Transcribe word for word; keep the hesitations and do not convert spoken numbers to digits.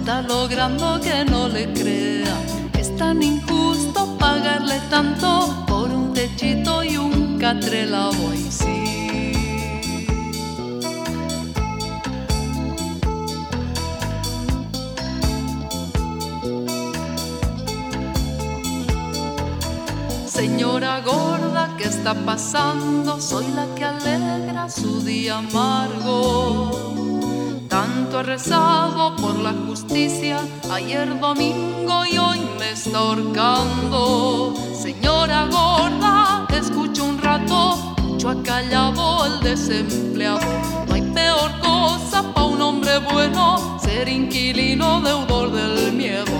está logrando que no le crea. Es tan injusto pagarle tanto por un techito y un catrelabo, y sí. Señora gorda, ¿qué está pasando? Soy la que alegra su día amargo. Tanto he rezado por la justicia ayer domingo y hoy me está ahorcando. Señora gorda, escucho un rato, mucho ha callado el desempleado. No hay peor cosa pa' un hombre bueno, ser inquilino deudor del miedo.